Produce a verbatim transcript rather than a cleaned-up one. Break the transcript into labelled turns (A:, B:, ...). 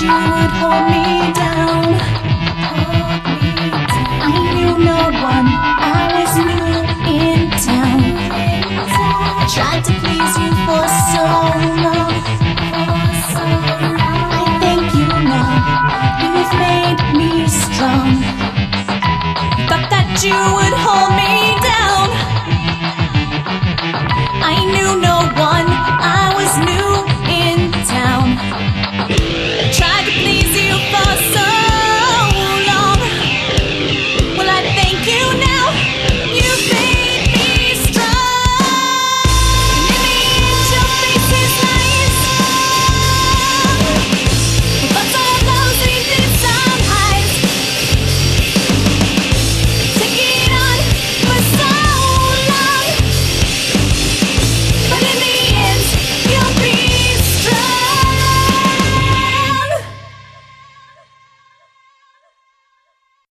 A: you would hold me down. I knew no one, I was new in town. I tried to please you for so long. I think you know, you've made me strong. Thought that you would